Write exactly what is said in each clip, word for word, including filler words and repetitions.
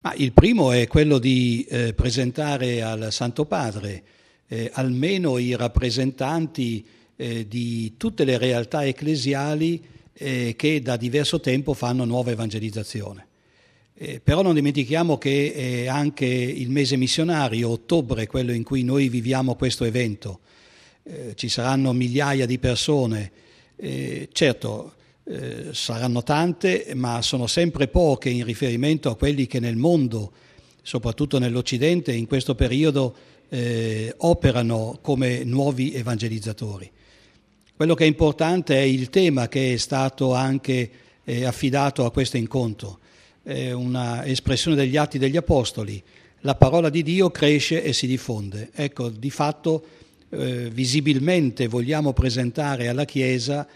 Ah, il primo è quello di eh, presentare al Santo Padre eh, almeno i rappresentanti eh, di tutte le realtà ecclesiali eh, che da diverso tempo fanno nuova evangelizzazione. Eh, però non dimentichiamo che è anche il mese missionario, ottobre, quello in cui noi viviamo questo evento. Eh, ci saranno migliaia di persone, eh, certo eh, saranno tante, ma sono sempre poche in riferimento a quelli che nel mondo, soprattutto nell'Occidente, in questo periodo eh, operano come nuovi evangelizzatori. Quello che è importante è il tema che è stato anche eh, affidato a questo incontro, è una espressione degli Atti degli Apostoli: la parola di Dio cresce e si diffonde. Ecco, di fatto eh, visibilmente vogliamo presentare alla Chiesa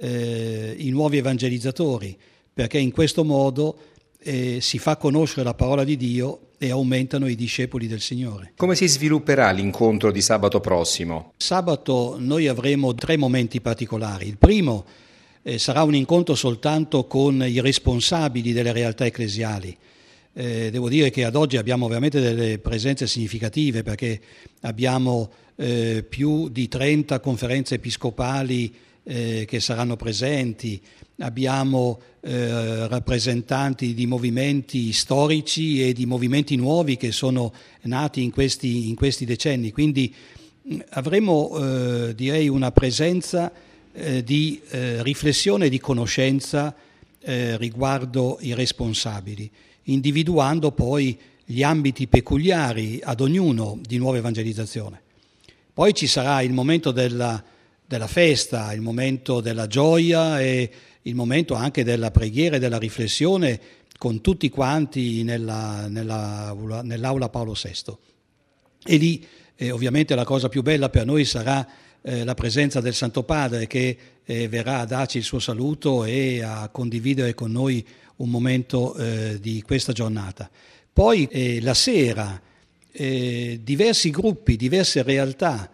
eh, i nuovi evangelizzatori, perché in questo modo eh, si fa conoscere la parola di Dio e aumentano i discepoli del Signore. Come si svilupperà l'incontro di sabato prossimo? Sabato noi avremo tre momenti particolari. Il primo eh, sarà un incontro soltanto con i responsabili delle realtà ecclesiali. Eh, devo dire che ad oggi abbiamo veramente delle presenze significative, perché abbiamo eh, più di trenta conferenze episcopali eh, che saranno presenti, abbiamo eh, rappresentanti di movimenti storici e di movimenti nuovi che sono nati in questi, in questi decenni, quindi mh, avremo eh, direi una presenza eh, di eh, riflessione e di conoscenza eh, riguardo i responsabili, individuando poi gli ambiti peculiari ad ognuno di nuova evangelizzazione. Poi ci sarà il momento della, della festa, il momento della gioia e il momento anche della preghiera e della riflessione con tutti quanti nella, nella, nell'aula Paolo sesto. E lì eh, ovviamente la cosa più bella per noi sarà eh, la presenza del Santo Padre, che eh, verrà a darci il suo saluto e a condividere con noi un momento eh, di questa giornata. Poi eh, la sera eh, diversi gruppi, diverse realtà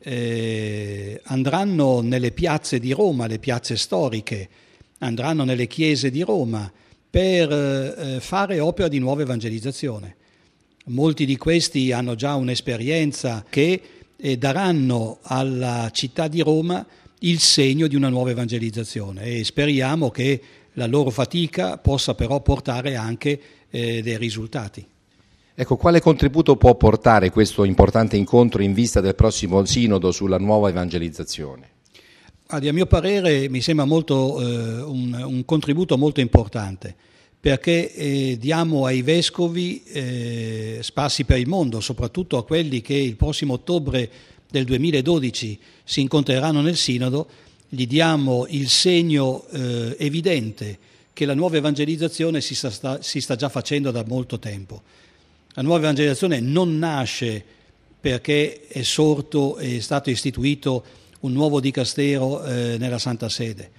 eh, andranno nelle piazze di Roma, le piazze storiche, andranno nelle chiese di Roma per eh, fare opera di nuova evangelizzazione. Molti di questi hanno già un'esperienza che eh, daranno alla città di Roma il segno di una nuova evangelizzazione, e speriamo che la loro fatica possa però portare anche eh, dei risultati. Ecco, quale contributo può portare questo importante incontro in vista del prossimo sinodo sulla nuova evangelizzazione? A mio parere mi sembra molto, eh, un, un contributo molto importante, perché eh, diamo ai vescovi eh, sparsi per il mondo, soprattutto a quelli che il prossimo ottobre del duemiladodici si incontreranno nel sinodo, gli diamo il segno eh, evidente che la nuova evangelizzazione si sta, si sta già facendo da molto tempo. La nuova evangelizzazione non nasce perché è sorto, è stato istituito un nuovo dicastero eh, nella Santa Sede.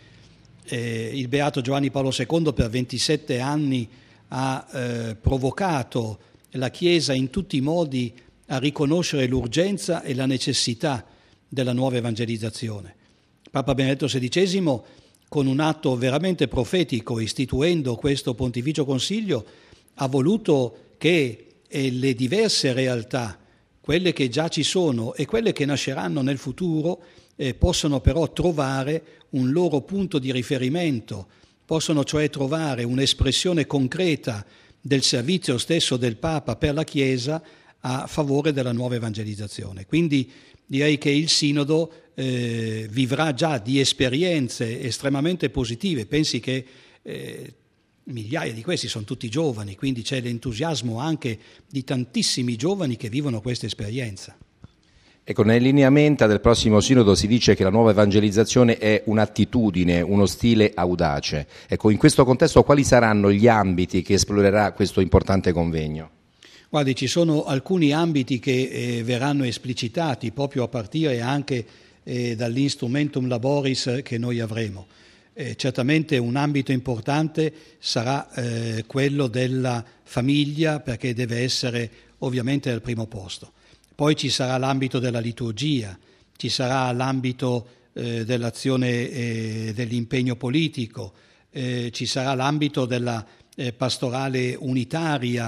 Eh, il Beato Giovanni Paolo secondo per ventisette anni ha eh, provocato la Chiesa in tutti i modi a riconoscere l'urgenza e la necessità della nuova evangelizzazione. Papa Benedetto sedicesimo, con un atto veramente profetico, istituendo questo Pontificio Consiglio, ha voluto che eh, le diverse realtà, quelle che già ci sono e quelle che nasceranno nel futuro, eh, possono però trovare un loro punto di riferimento, possono cioè trovare un'espressione concreta del servizio stesso del Papa per la Chiesa a favore della nuova evangelizzazione. Quindi direi che il Sinodo eh, vivrà già di esperienze estremamente positive. Pensi che eh, migliaia di questi sono tutti giovani, quindi c'è l'entusiasmo anche di tantissimi giovani che vivono questa esperienza. Ecco, nei lineamenti del prossimo sinodo si dice che la nuova evangelizzazione è un'attitudine, uno stile audace. Ecco, in questo contesto quali saranno gli ambiti che esplorerà questo importante convegno? Guardi, ci sono alcuni ambiti che eh, verranno esplicitati proprio a partire anche eh, dall'instrumentum laboris che noi avremo. Eh, certamente un ambito importante sarà eh, quello della famiglia, perché deve essere ovviamente al primo posto. Poi ci sarà l'ambito della liturgia, ci sarà l'ambito eh, dell'azione e dell'impegno politico, eh, ci sarà l'ambito della eh, pastorale unitaria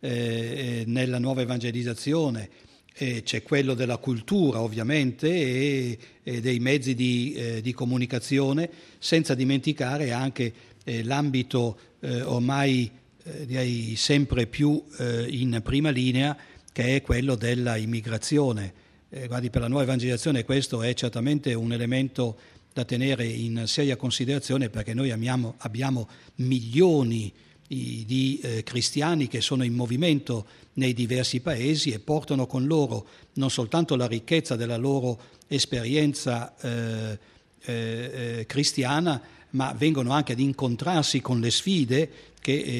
eh, nella nuova evangelizzazione. Eh, c'è quello della cultura ovviamente e, e dei mezzi di, eh, di comunicazione, senza dimenticare anche eh, l'ambito eh, ormai eh, direi sempre più eh, in prima linea, che è quello della immigrazione. Eh, guardi, per la nuova evangelizzazione questo è certamente un elemento da tenere in seria considerazione, perché noi amiamo, abbiamo milioni di eh, cristiani che sono in movimento nei diversi paesi e portano con loro non soltanto la ricchezza della loro esperienza eh, eh, cristiana, ma vengono anche ad incontrarsi con le sfide che eh,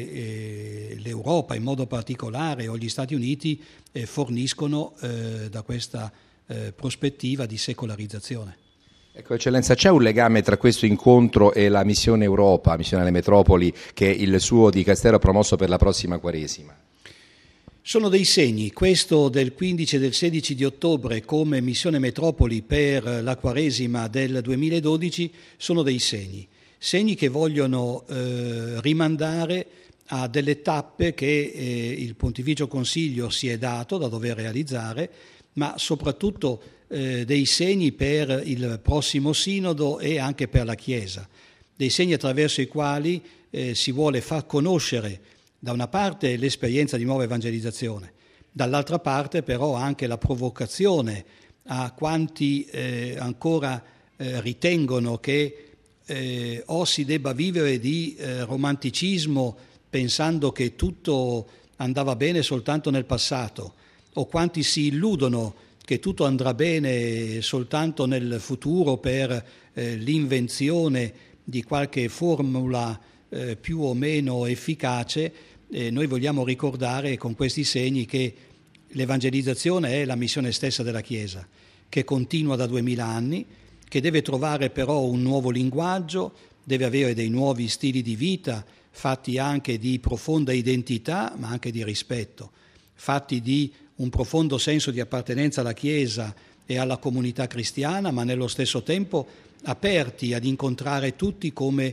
eh, l'Europa in modo particolare o gli Stati Uniti eh, forniscono eh, da questa eh, prospettiva di secolarizzazione. Ecco, Eccellenza, c'è un legame tra questo incontro e la missione Europa, missione alle metropoli, che il suo dicastero ha promosso per la prossima Quaresima? Sono dei segni. Questo del quindici e del sedici di ottobre come missione metropoli per la Quaresima del duemiladodici sono dei segni, segni che vogliono eh, rimandare a delle tappe che eh, il Pontificio Consiglio si è dato da dover realizzare, ma soprattutto eh, dei segni per il prossimo sinodo e anche per la Chiesa, dei segni attraverso i quali eh, si vuole far conoscere da una parte l'esperienza di nuova evangelizzazione, dall'altra parte però anche la provocazione a quanti eh, ancora eh, ritengono che eh, o si debba vivere di eh, romanticismo pensando che tutto andava bene soltanto nel passato, o quanti si illudono che tutto andrà bene soltanto nel futuro per eh, l'invenzione di qualche formula eh, più o meno efficace. Eh, noi vogliamo ricordare con questi segni che l'evangelizzazione è la missione stessa della Chiesa, che continua da duemila anni, che deve trovare però un nuovo linguaggio, deve avere dei nuovi stili di vita, fatti anche di profonda identità, ma anche di rispetto, fatti di un profondo senso di appartenenza alla Chiesa e alla comunità cristiana, ma nello stesso tempo aperti ad incontrare tutti come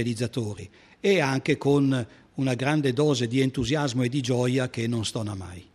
evangelizzatori e anche con una grande dose di entusiasmo e di gioia che non stona mai.